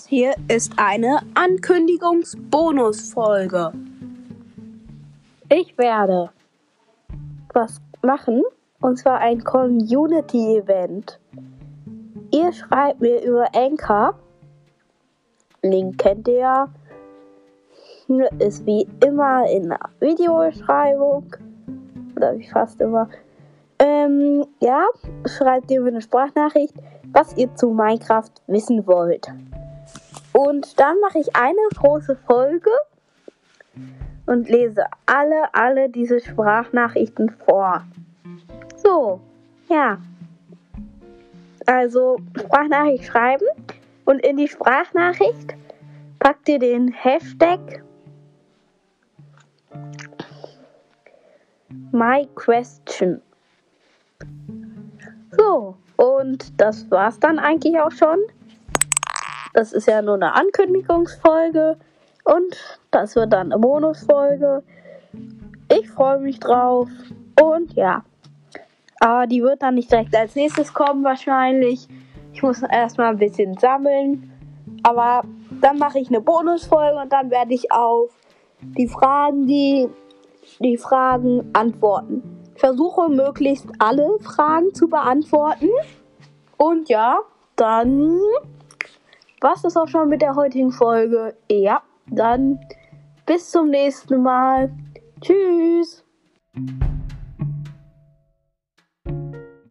Hier ist eine Ankündigungsbonusfolge. Ich werde was machen, und zwar ein Community-Event. Ihr schreibt mir über Anchor. Link kennt ihr ja. Ist wie immer in der Videobeschreibung. Oder wie fast immer. Schreibt ihr mir eine Sprachnachricht, was ihr zu Minecraft wissen wollt. Und dann mache ich eine große Folge und lese alle diese Sprachnachrichten vor. So, ja. Also Sprachnachricht schreiben und in die Sprachnachricht packt ihr den Hashtag MyQuestion. So, und das war's dann eigentlich auch schon. Das ist ja nur eine Ankündigungsfolge und das wird dann eine Bonusfolge. Ich freue mich drauf und ja. Aber die wird dann nicht direkt als nächstes kommen wahrscheinlich. Ich muss erstmal ein bisschen sammeln. Aber dann mache ich eine Bonusfolge und dann werde ich auf die Fragen antworten. Ich versuche möglichst alle Fragen zu beantworten. Und ja, dann war's das auch schon mit der heutigen Folge. Ja, dann bis zum nächsten Mal. Tschüss.